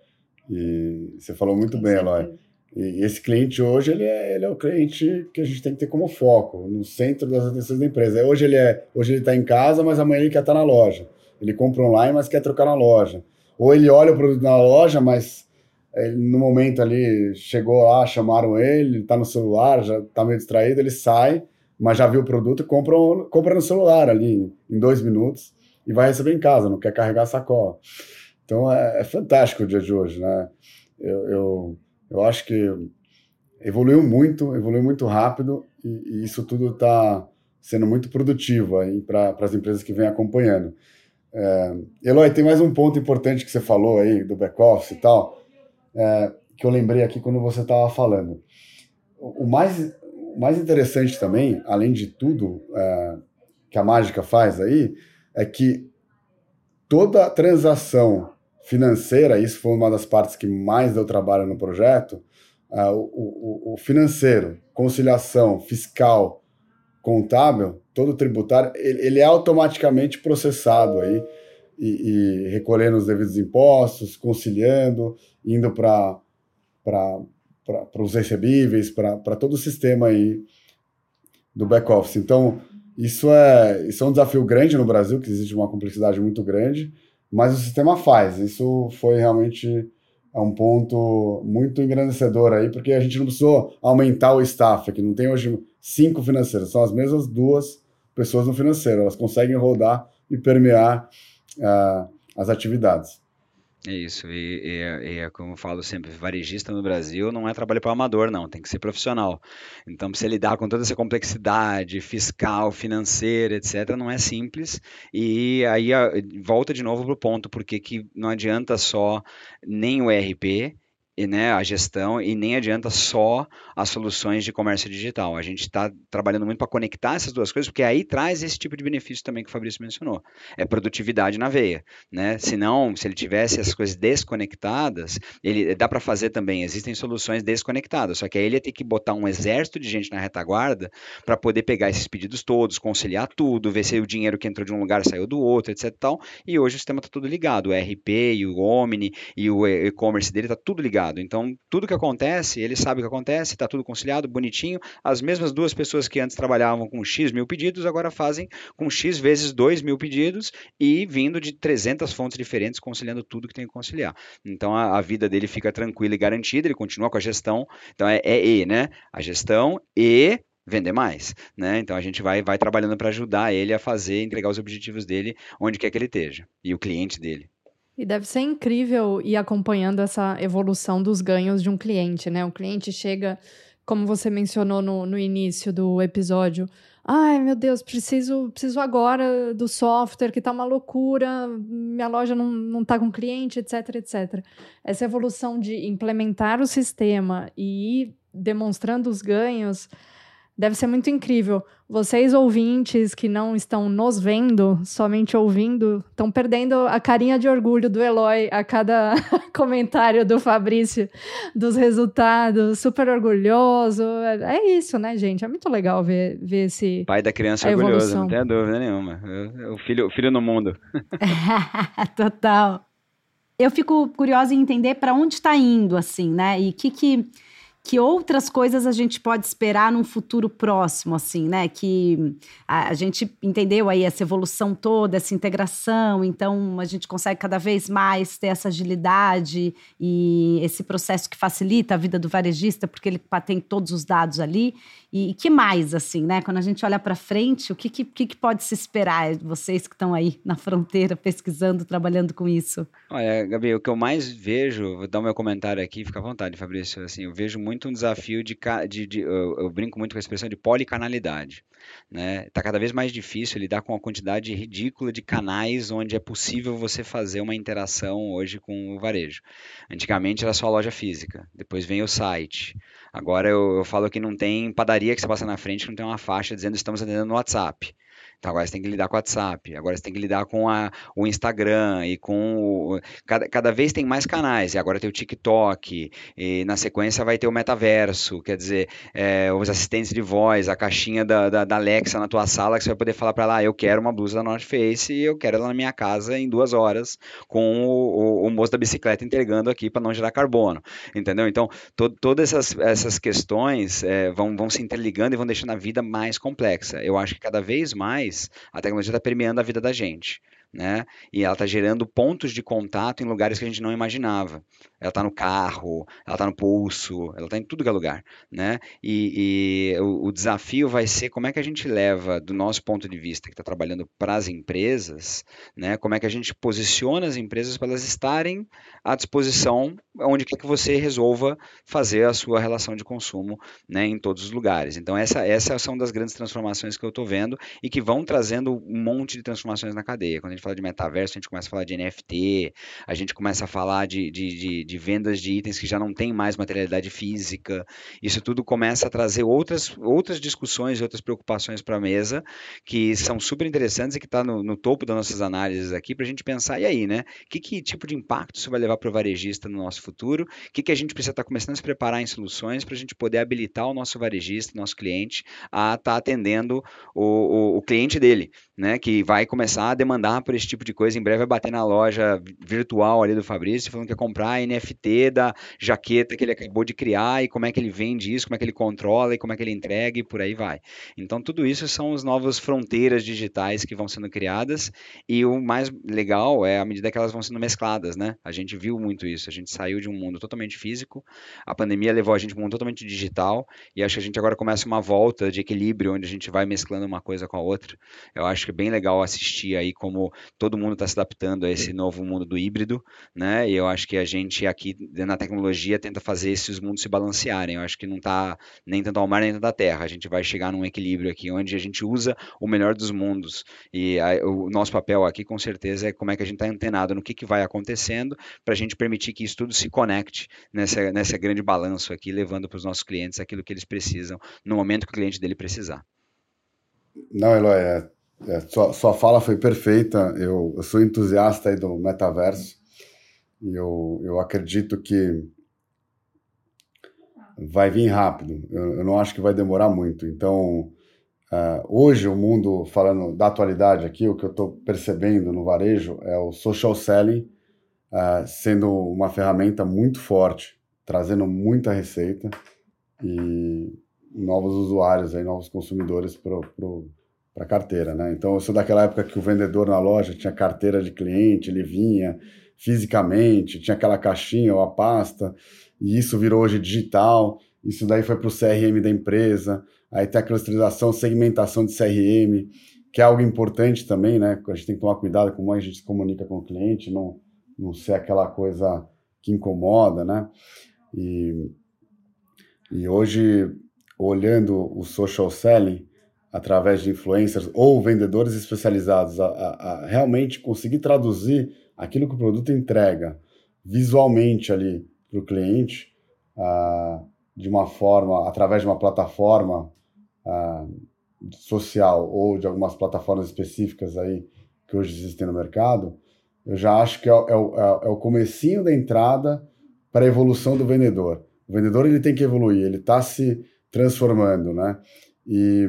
E você falou muito bem, Eloy. E esse cliente hoje, ele é, ele é o cliente que a gente tem que ter como foco, no centro das atenções da empresa. Hoje ele é, hoje ele está em casa, mas amanhã ele quer estar na loja. Ele compra online, mas quer trocar na loja. Ou ele olha o produto na loja, mas ele, no momento ali, chegou lá, chamaram ele, ele está no celular, já está meio distraído, ele sai, mas já viu o produto e compra, compra no celular ali, em dois minutos, e vai receber em casa, não quer carregar a sacola. Então é, é fantástico o dia de hoje, né? Eu, eu, eu acho que evoluiu muito, evoluiu muito rápido e, e isso tudo está sendo muito produtivo para as empresas que vêm acompanhando. É, Eloy, tem mais um ponto importante que você falou aí do back-office e tal, é, que eu lembrei aqui quando você estava falando. O, o, mais, o mais interessante também, além de tudo é, que a Mágica faz aí, é que toda transação financeira, isso foi uma das partes que mais deu trabalho no projeto, uh, o, o, o financeiro, conciliação, fiscal, contábil, todo tributário, ele, ele é automaticamente processado aí e, e recolhendo os devidos impostos, conciliando, indo para para os recebíveis, para todo o sistema aí do back-office. Então, isso é, isso é um desafio grande no Brasil, que existe uma complexidade muito grande, mas o sistema faz. Isso foi realmente um ponto muito engrandecedor aí, porque a gente não precisou aumentar o staff, que não tem hoje cinco financeiros, são as mesmas duas pessoas no financeiro, elas conseguem rodar e permear uh, as atividades. É isso, e, e, e é como eu falo sempre, varejista no Brasil não é trabalho para amador, não, tem que ser profissional. Então, para você lidar com toda essa complexidade fiscal, financeira, etcétera, não é simples. E aí a, volta de novo para o ponto, porque que não adianta só nem o E R P, e, né, a gestão, e nem adianta só as soluções de comércio digital. A gente está trabalhando muito para conectar essas duas coisas, porque aí traz esse tipo de benefício também que o Fabrício mencionou. É produtividade na veia, né? Se não, se ele tivesse essas coisas desconectadas, ele dá para fazer também, existem soluções desconectadas, só que aí ele ia ter que botar um exército de gente na retaguarda para poder pegar esses pedidos todos, conciliar tudo, ver se o dinheiro que entrou de um lugar saiu do outro, etc e tal, e hoje o sistema está tudo ligado, o E R P e o Omni e o e-commerce dele está tudo ligado. Então, tudo que acontece, ele sabe o que acontece, está tudo conciliado, bonitinho. As mesmas duas pessoas que antes trabalhavam com X mil pedidos, agora fazem com X vezes dois mil pedidos e vindo de trezentas fontes diferentes, conciliando tudo que tem que conciliar. Então, a, a vida dele fica tranquila e garantida, ele continua com a gestão. Então, é, é E, né? A gestão e vender mais, né? Então, a gente vai, vai trabalhando para ajudar ele a fazer, entregar os objetivos dele onde quer que ele esteja e o cliente dele. E deve ser incrível ir acompanhando essa evolução dos ganhos de um cliente, né? O cliente chega, como você mencionou no, no início do episódio, ai, meu Deus, preciso, preciso agora do software, que tá uma loucura, minha loja não, não tá com cliente, etc, etcétera. Essa evolução de implementar o sistema e ir demonstrando os ganhos deve ser muito incrível. Vocês, ouvintes que não estão nos vendo, somente ouvindo, estão perdendo a carinha de orgulho do Eloy a cada comentário do Fabrício dos resultados, super orgulhoso. É isso, né, gente? É muito legal ver, ver esse... Pai da criança orgulhoso, não tenho dúvida nenhuma. O filho, o filho no mundo. Total. Eu fico curiosa em entender para onde está indo, assim, né? E o que que... Que outras coisas a gente pode esperar num futuro próximo, assim, né? Que a, a gente entendeu aí essa evolução toda, essa integração, então a gente consegue cada vez mais ter essa agilidade e esse processo que facilita a vida do varejista, porque ele tem todos os dados ali. E, e que mais, assim, né? Quando a gente olha para frente, o que, que, que pode se esperar? Vocês que estão aí na fronteira, pesquisando, trabalhando com isso. Olha, Gabi, o que eu mais vejo, vou dar o meu comentário aqui, fica à vontade, Fabrício, assim, eu vejo muito um desafio de, de, de eu, eu brinco muito com a expressão de policanalidade, né? Tá cada vez mais difícil lidar com a quantidade ridícula de canais onde é possível você fazer uma interação hoje com o varejo. Antigamente era só a loja física, depois vem o site. Agora eu, eu falo que não tem padaria que você passa na frente que não tem uma faixa dizendo estamos atendendo no WhatsApp. Então agora você tem que lidar com o WhatsApp, agora você tem que lidar com a, o Instagram e com o, cada, cada vez tem mais canais, e agora tem o TikTok, e na sequência vai ter o metaverso, quer dizer, é, os assistentes de voz, a caixinha da, da, da Alexa na tua sala, que você vai poder falar para ela, ah, eu quero uma blusa da North Face e eu quero ela na minha casa em duas horas com o, o, o moço da bicicleta entregando aqui para não gerar carbono, entendeu? Então, to, todas essas, essas questões é, vão, vão se interligando e vão deixando a vida mais complexa. Eu acho que cada vez mais a tecnologia está permeando a vida da gente. né? E ela está gerando pontos de contato em lugares que a gente não imaginava. Ela está no carro, ela está no pulso, ela está em tudo que é lugar, né? E, e o, o desafio vai ser como é que a gente leva, do nosso ponto de vista, que está trabalhando para as empresas, né? Como é que a gente posiciona as empresas para elas estarem à disposição onde quer que você resolva fazer a sua relação de consumo, né, em todos os lugares. Então essa, essa são das grandes transformações que eu estou vendo e que vão trazendo um monte de transformações na cadeia. Quando a gente fala de metaverso, a gente começa a falar de N F T, a gente começa a falar de, de, de, de vendas de itens que já não tem mais materialidade física. Isso tudo começa a trazer outras, outras discussões e outras preocupações para a mesa que são super interessantes e que está no, no topo das nossas análises aqui para a gente pensar, e aí, né? Que, que tipo de impacto isso vai levar para o varejista no nosso futuro? O que, que a gente precisa estar tá começando a se preparar em soluções para a gente poder habilitar o nosso varejista, nosso cliente, a estar tá atendendo o, o, o cliente dele, né? Que vai começar a demandar por esse tipo de coisa. Em breve vai bater na loja virtual ali do Fabrício, falando que quer comprar N F T da jaqueta que ele acabou de criar e como é que ele vende isso, como é que ele controla e como é que ele entrega e por aí vai. Então tudo isso são as novas fronteiras digitais que vão sendo criadas e o mais legal é à medida que elas vão sendo mescladas, né? A gente viu muito isso, a gente saiu de um mundo totalmente físico, a pandemia levou a gente para um mundo totalmente digital e acho que a gente agora começa uma volta de equilíbrio onde a gente vai mesclando uma coisa com a outra. Eu acho que é bem legal assistir aí como todo mundo está se adaptando a esse novo mundo do híbrido, né? E eu acho que a gente aqui na tecnologia tenta fazer esses mundos se balancearem. Eu acho que não está nem tanto ao mar nem tanto à terra. A gente vai chegar num equilíbrio aqui onde a gente usa o melhor dos mundos. E a, o nosso papel aqui, com certeza, é como é que a gente está antenado no que, que vai acontecendo para a gente permitir que isso tudo se conecte nessa, nessa grande balanço aqui, levando para os nossos clientes aquilo que eles precisam no momento que o cliente dele precisar. Não, Eloy, é, é, sua, sua fala foi perfeita. Eu, eu sou entusiasta aí do metaverso e eu, eu acredito que vai vir rápido. Eu, eu não acho que vai demorar muito. Então, uh, hoje o mundo, falando da atualidade aqui, o que eu estou percebendo no varejo é o social selling uh, sendo uma ferramenta muito forte, trazendo muita receita e novos usuários, aí, novos consumidores para a carteira, né? Então, eu sou daquela época que o vendedor na loja tinha carteira de cliente, ele vinha fisicamente, tinha aquela caixinha ou a pasta, e isso virou hoje digital, isso daí foi para o C R M da empresa, aí tem a clusterização, segmentação de C R M, que é algo importante também, né? A gente tem que tomar cuidado com como a gente se comunica com o cliente, não, não ser aquela coisa que incomoda, né? E, e hoje, olhando o social selling através de influencers ou vendedores especializados a, a, a realmente conseguir traduzir aquilo que o produto entrega visualmente ali para o cliente, uh, de uma forma, através de uma plataforma uh, social ou de algumas plataformas específicas aí que hoje existem no mercado, eu já acho que é, é, é, é o comecinho da entrada para a evolução do vendedor. O vendedor ele tem que evoluir, ele está se transformando, né? E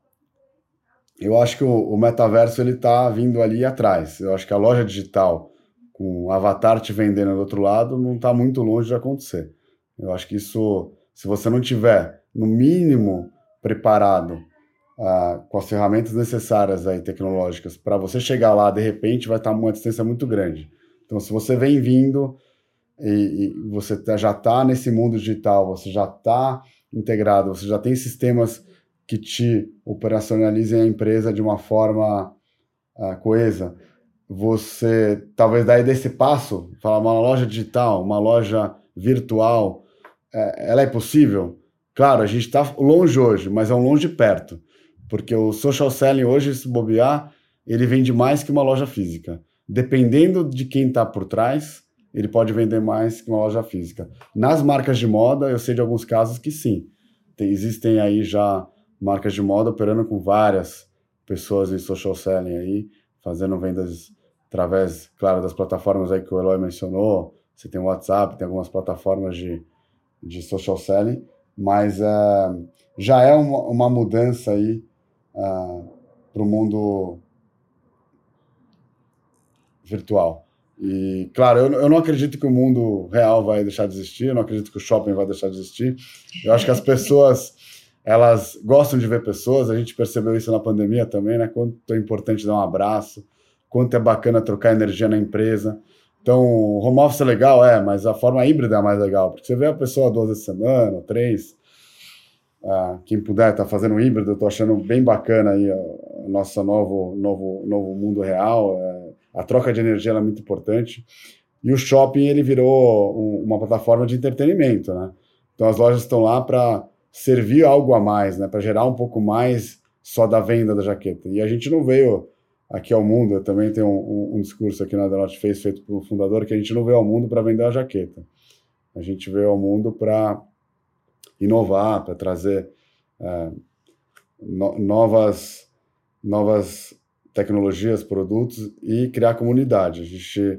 eu acho que o, o metaverso ele está vindo ali atrás. Eu acho que a loja digital com o avatar te vendendo do outro lado não está muito longe de acontecer. Eu acho que isso, se você não tiver, no mínimo, preparado uh, com as ferramentas necessárias aí, tecnológicas, para você chegar lá, de repente, vai estar uma distância muito grande. Então, se você vem vindo e, e você tá, já está nesse mundo digital, você já está integrado, você já tem sistemas que te operacionalizem a empresa de uma forma uh, coesa, você talvez daí desse passo, falar uma loja digital, uma loja virtual, é, ela é possível? Claro, a gente está longe hoje, mas é um longe perto, porque o social selling hoje, se bobear, ele vende mais que uma loja física. Dependendo de quem está por trás, ele pode vender mais que uma loja física. Nas marcas de moda, eu sei de alguns casos que sim. Tem, existem aí já marcas de moda operando com várias pessoas em social selling aí, fazendo vendas através, claro, das plataformas aí que o Eloy mencionou. Você tem o WhatsApp, tem algumas plataformas de, de social selling, mas uh, já é uma, uma mudança aí uh, para o mundo virtual. E, claro, eu, eu não acredito que o mundo real vai deixar de existir, eu não acredito que o shopping vai deixar de existir. Eu acho que as pessoas, elas gostam de ver pessoas, a gente percebeu isso na pandemia também, né? Quanto é importante dar um abraço, quanto é bacana trocar energia na empresa. Então, home office é legal, é, mas a forma híbrida é mais legal, porque você vê a pessoa duas vezes por semana, três, ah, quem puder estar tá fazendo híbrido, eu estou achando bem bacana aí o nosso novo, novo, novo mundo real, é, a troca de energia é muito importante, e o shopping ele virou um, uma plataforma de entretenimento, né? Então as lojas estão lá para servir algo a mais, né? Para gerar um pouco mais só da venda da jaqueta, e a gente não veio aqui ao mundo, eu também tenho um, um, um discurso aqui na The North Face feito pelo fundador, que a gente não veio ao mundo para vender a jaqueta. A gente veio ao mundo para inovar, para trazer é, no, novas, novas tecnologias, produtos e criar comunidade. A gente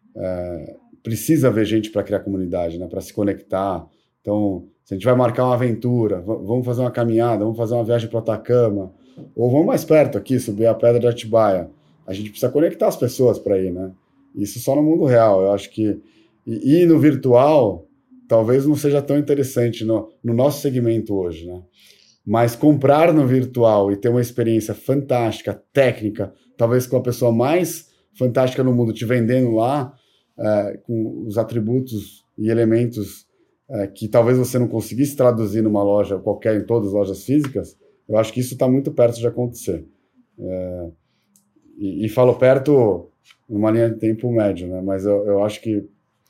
é, precisa ver gente para criar comunidade, né, para se conectar. Então, se a gente vai marcar uma aventura, vamos fazer uma caminhada, vamos fazer uma viagem para Atacama, ou vamos mais perto aqui, subir a Pedra de Atibaia. A gente precisa conectar as pessoas para ir, né? Isso só no mundo real. Eu acho que ir no virtual talvez não seja tão interessante no, no nosso segmento hoje, né? Mas comprar no virtual e ter uma experiência fantástica, técnica, talvez com a pessoa mais fantástica no mundo te vendendo lá, é, com os atributos e elementos é, que talvez você não conseguisse traduzir numa loja qualquer, em todas as lojas físicas, eu acho que isso está muito perto de acontecer. É, e, e falo perto numa linha de tempo médio, né? Mas eu, eu acho que,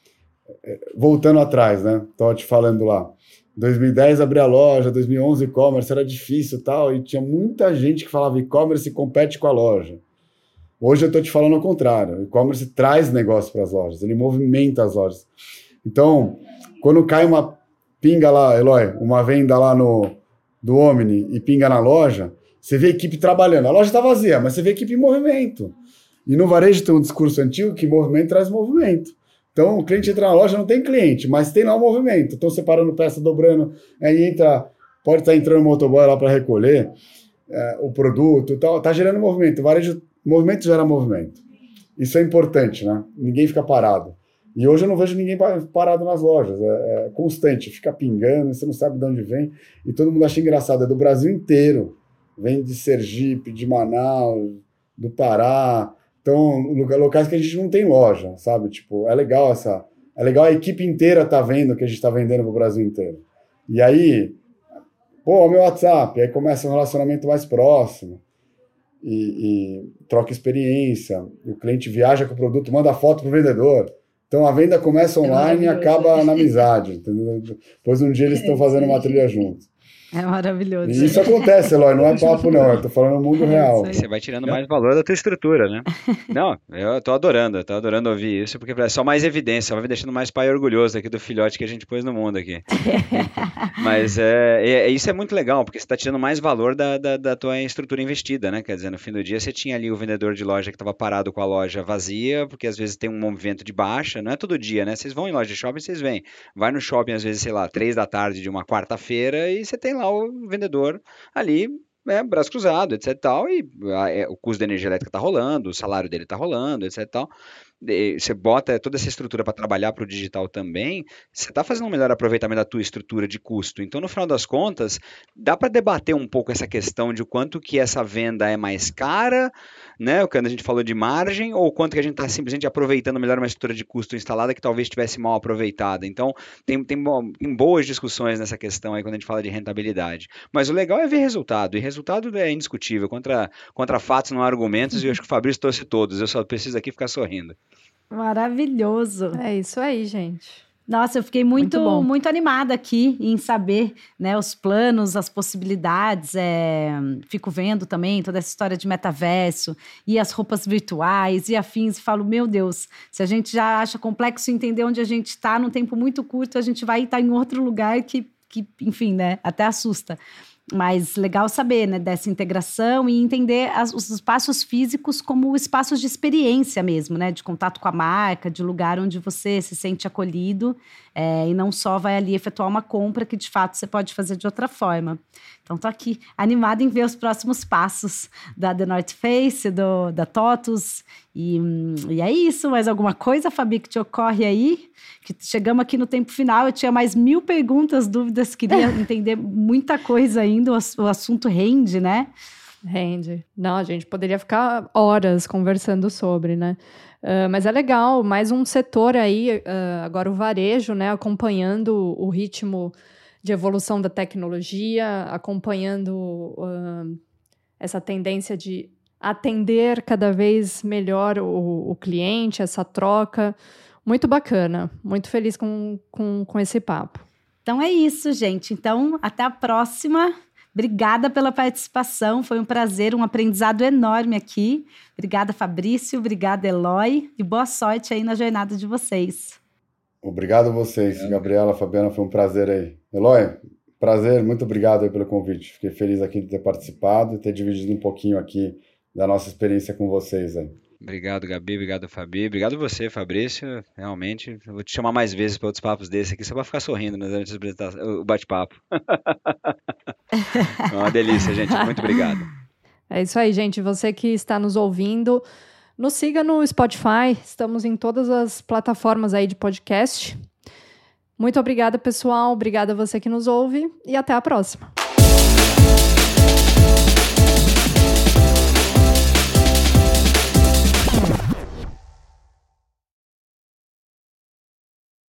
voltando atrás, né? Estava te falando lá, dois mil e dez abri a loja, dois mil e onze e-commerce, era difícil e tal, e tinha muita gente que falava e-commerce compete com a loja. Hoje eu estou te falando ao contrário, o e-commerce traz negócio para as lojas, ele movimenta as lojas. Então, quando cai uma pinga lá, Eloy, uma venda lá no do Omni e pinga na loja, você vê a equipe trabalhando. A loja está vazia, mas você vê a equipe em movimento. E no varejo tem um discurso antigo que movimento traz movimento. Então, o cliente entra na loja, não tem cliente, mas tem lá um movimento. Estão separando peça, dobrando, aí entra, pode estar entrando um motoboy lá para recolher é, o produto e tal. Está gerando movimento. O varejo, movimento gera movimento. Isso é importante, né? Ninguém fica parado. E hoje eu não vejo ninguém parado nas lojas, é, é constante, fica pingando, você não sabe de onde vem, e todo mundo acha engraçado, é do Brasil inteiro, vem de Sergipe, de Manaus, do Pará, então locais que a gente não tem loja, sabe, tipo, é legal essa, é legal a equipe inteira tá vendo que a gente tá vendendo pro Brasil inteiro, e aí, pô, meu WhatsApp, aí começa um relacionamento mais próximo, e, e troca experiência, o cliente viaja com o produto, manda foto pro vendedor. Então, a venda começa online é e acaba na amizade, entendeu? Depois, um dia, eles estão fazendo uma trilha juntos. É maravilhoso. E isso acontece, Eloy, não é papo não, eu tô falando no mundo real. Você vai tirando mais valor da tua estrutura, né? Não, eu tô adorando, eu tô adorando ouvir isso, porque é só mais evidência, vai me deixando mais pai orgulhoso aqui do filhote que a gente pôs no mundo aqui. Mas é, é, isso é muito legal, porque você tá tirando mais valor da, da, da tua estrutura investida, né? Quer dizer, no fim do dia você tinha ali o vendedor de loja que tava parado com a loja vazia, porque às vezes tem um movimento de baixa, não é todo dia, né? Vocês vão em loja de shopping, vocês vêm. Vai no shopping, às vezes, sei lá, três da tarde de uma quarta-feira e você tem lá o vendedor ali, é, braço cruzado, etc e tal, e a, é, o custo da energia elétrica tá rolando, o salário dele tá rolando, etc e tal. Você bota toda essa estrutura para trabalhar para o digital também, você está fazendo um melhor aproveitamento da tua estrutura de custo. Então, no final das contas, dá para debater um pouco essa questão de o quanto que essa venda é mais cara, né? Quando a gente falou de margem, ou quanto que a gente está simplesmente aproveitando melhor uma estrutura de custo instalada que talvez estivesse mal aproveitada. Então, tem, tem, tem boas discussões nessa questão aí quando a gente fala de rentabilidade. Mas o legal é ver resultado, e resultado é indiscutível. Contra, contra fatos não há argumentos, e eu acho que o Fabrício trouxe todos. Eu só preciso aqui ficar sorrindo. Maravilhoso. É isso aí, gente. Nossa, eu fiquei muito, muito, muito animada aqui em saber, né, os planos, as possibilidades. É, fico vendo também toda essa história de metaverso e as roupas virtuais e afins. E falo, meu Deus, se a gente já acha complexo entender onde a gente está num tempo muito curto, a gente vai estar em outro lugar que, que enfim, né, até assusta. Mas legal saber, né, dessa integração e entender as, os espaços físicos como espaços de experiência mesmo, né, de contato com a marca, de lugar onde você se sente acolhido é, e não só vai ali efetuar uma compra que de fato você pode fazer de outra forma. Então tô aqui animada em ver os próximos passos da The North Face, do, da TOTUS e, e é isso. Mais alguma coisa, Fabi, que te ocorre aí? Que chegamos aqui no tempo final, eu tinha mais mil perguntas, dúvidas, queria entender muita coisa ainda, o assunto rende, né? Rende. Não, a gente poderia ficar horas conversando sobre, né? Uh, mas é legal, mais um setor aí, uh, agora o varejo, né? Acompanhando o ritmo de evolução da tecnologia, acompanhando uh, essa tendência de atender cada vez melhor o, o cliente, essa troca. Muito bacana, muito feliz com, com, com esse papo. Então é isso, gente. Então, até a próxima. Obrigada pela participação, foi um prazer, um aprendizado enorme aqui. Obrigada, Fabrício, obrigada, Eloy, e boa sorte aí na jornada de vocês. Obrigado a vocês, Gabriela, Fabiana, foi um prazer aí. Eloy, prazer, muito obrigado aí pelo convite. Fiquei feliz aqui de ter participado e ter dividido um pouquinho aqui da nossa experiência com vocês aí. Obrigado, Gabi, obrigado, Fabi, obrigado você, Fabrício, realmente, eu vou te chamar mais vezes para outros papos desses aqui, só para ficar sorrindo durante o bate-papo. É uma delícia, gente, muito obrigado. É isso aí, gente, você que está nos ouvindo, nos siga no Spotify, estamos em todas as plataformas aí de podcast. Muito obrigada, pessoal, obrigada a você que nos ouve e até a próxima.